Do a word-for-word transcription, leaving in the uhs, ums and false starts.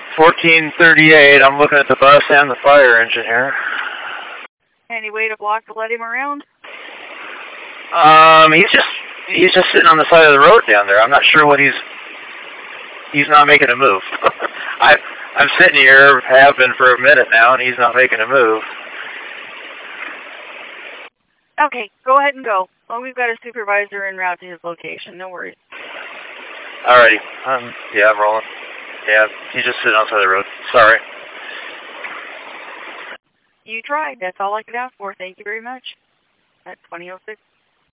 fourteen thirty-eight, I'm looking at the bus and the fire engine here. Any way to block to let him around? Um, he's just, he's just sitting on the side of the road down there. I'm not sure what he's, he's not making a move. I, I'm sitting here, have been for a minute now, and he's not making a move. Okay, go ahead and go. Well, we've got a supervisor en route to his location. No worries. Alrighty. Um, yeah, I'm rolling. Yeah, he's just sitting outside the road. Sorry. You tried. That's all I could ask for. Thank you very much. That's twenty oh six.